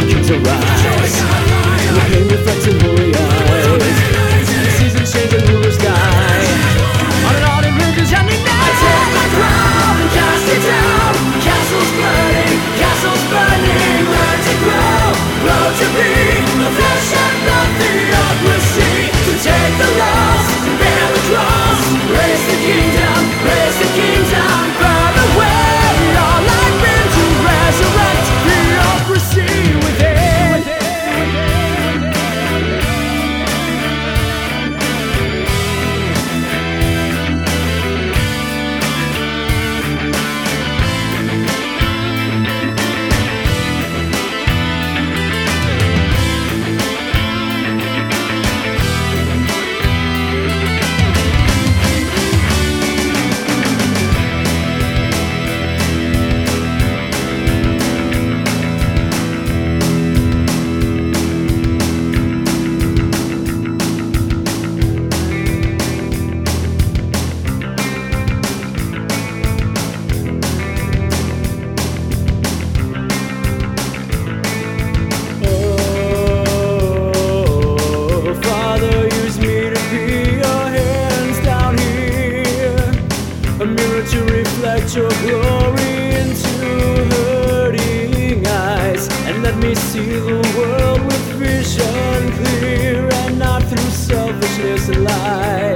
kings arise. The pain reflects in holy eyes. Seasons change and rulers die. On and on it rages and ignites. I take my crown and cast it down. Castles burning, learn to grow, grow to be the flesh and blood theocracy. To take the loss, bear the cross, raise the kingdom, burn away all I've been to resurrect theocracy within. A mirror to reflect your glory into hurting eyes, and let me see the world with vision clear and not through selfishness and lies.